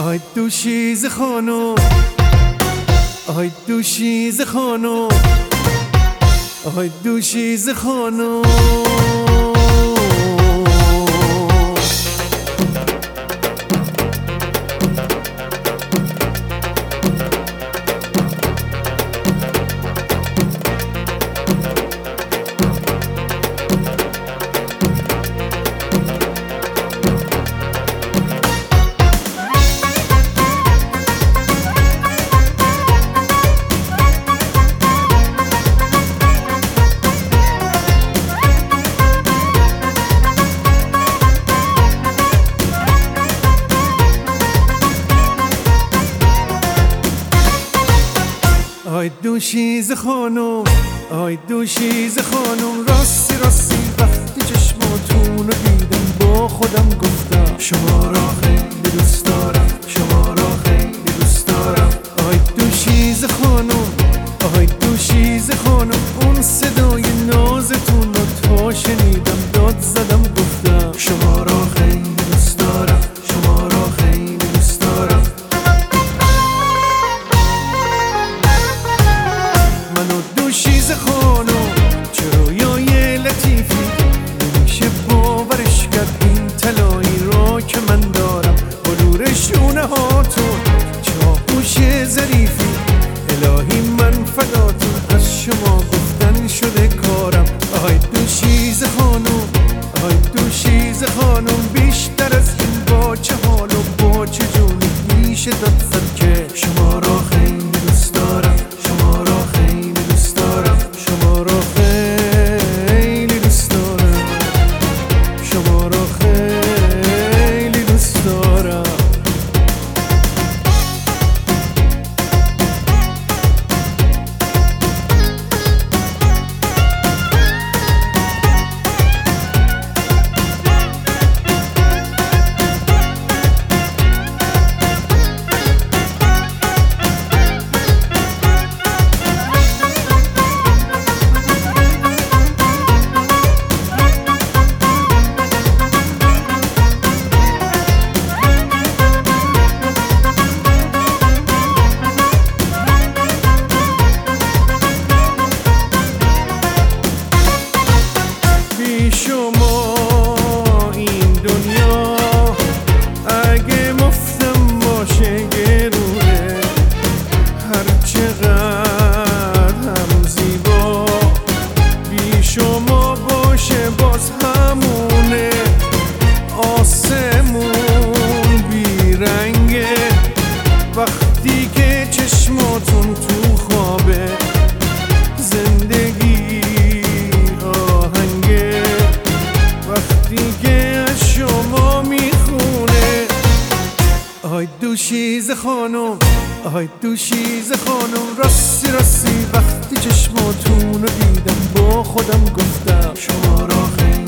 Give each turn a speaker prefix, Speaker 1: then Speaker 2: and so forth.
Speaker 1: آی دوشیزه خانم، آی دوشیزه خانم، آی دوشیزه خانم. آی دوشیزه خانم، آی دوشیزه خانم، راستی راستی وقتی چشماتون رو دیدم با خودم گفتم شما را خیلی دوست دارم، شما را خیلی دوست دارم. آی دوشیزه خانم، آی دوشیزه خانم، اون صدای نازتون رو تا شنیدم داد زدم گفتم شما را خیلی دوست دارم، شما را خیلی دوست دارم. منو دوشیزه خانم چرا یه لطیفی نمیشه باورش کرد این طلایی را که من دارم با نور شونه هاتون چاهوش ظریفی. الهی من فداتون از شما گفتن شده کارم. آی دوشیزه خانم، آی دوشیزه خانم، بیشتر از این با چه حال و با چه جونی میشه داد زد که شما را خیلی دوست دارم، شما را خیلی دوست دارم، شما را خیلی دوست دارم، شما را خیلی دوست دارم. شما این دنیا اگه مفتم باشه گرونه، هر چقدر هم زیبا بی شما باشه باز همونه. آسمون بی رنگه وقتی که چشماتون تو خوابه، زندگی وقتی که از شما میخونه. آی دوشیزه خانم، آی دوشیزه خانم، راستی راستی وقتی چشماتون رو دیدم با خودم گفتم شما را خیلی